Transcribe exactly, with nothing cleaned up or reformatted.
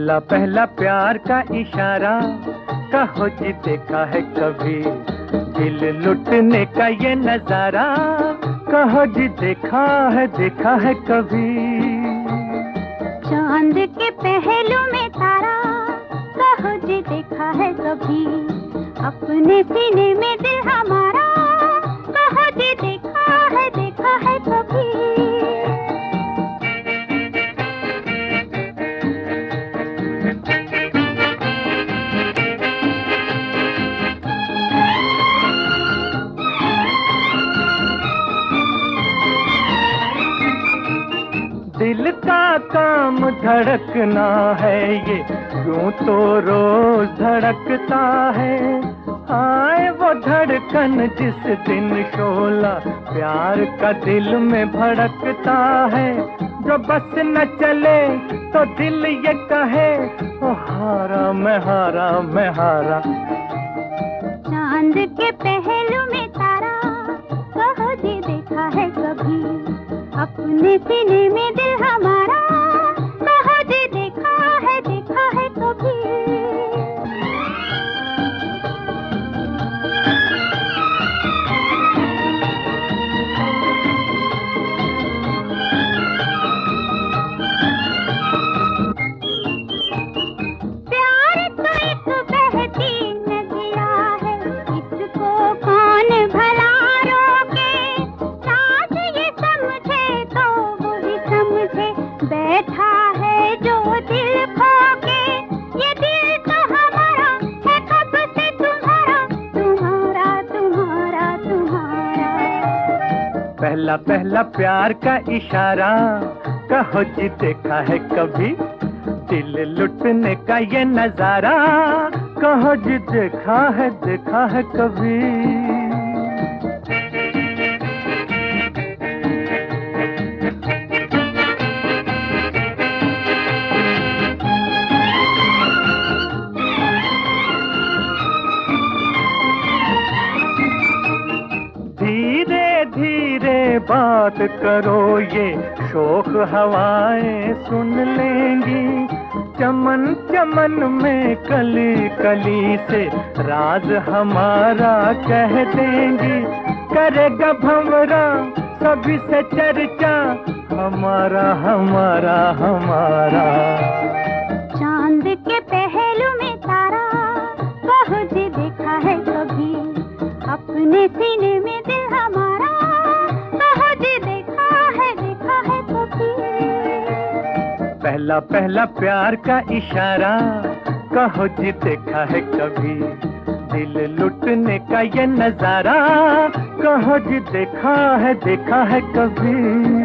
पहला पहला प्यार का इशारा, कहो जी देखा है कभी दिल लुटने का ये नजारा, कहो जी देखा है देखा है कभी। चांद के पहलू में तारा, कहो जी देखा है कभी अपने सीने में दिल हमारा, कहो जी देखा है देखा है कभी। दिल का काम धड़कना है ये, यूं तो रोज धड़कता है। आए वो धड़कन जिस दिन शोला प्यार का दिल में भड़कता है। जो बस न चले तो दिल ये कहे, ओ हारा मैं हारा मैं हारा। चांद के पहलू में तारा, कहो जी देखा है कभी अपने सीने में दिल हमारा, कहो जी देखा है देखा है कभी। प्यार तो एक बहती नदिया है, इसको कौन भला रोके। साथ ये समझे तो वो भी समझे, बैठा है जो दिल खोके। ये दिल तो हमारा है कब से तुम्हारा, तुम्हारा तुम्हारा तुम्हारा। पहला पहला प्यार का इशारा, कहो जी देखा है कभी दिल लुटने का ये नजारा, कहो जी देखा है देखा है कभी। धीरे धीरे बात करो ये शोख हवाएं सुन लेंगी। चमन चमन में कली कली से राज हमारा कह देंगी। करेगा भंवरा सभी से चर्चा, हमारा हमारा हमारा। चांद के पहलू में तारा, कहो जी देखा है कभी अपने सीने में दिल हमारा, कहो जी देखा है देखा है कभी। पहला पहला प्यार का इशारा, कहो जी देखा है कभी दिल लुटने का ये नजारा, कहो जी देखा है देखा है कभी।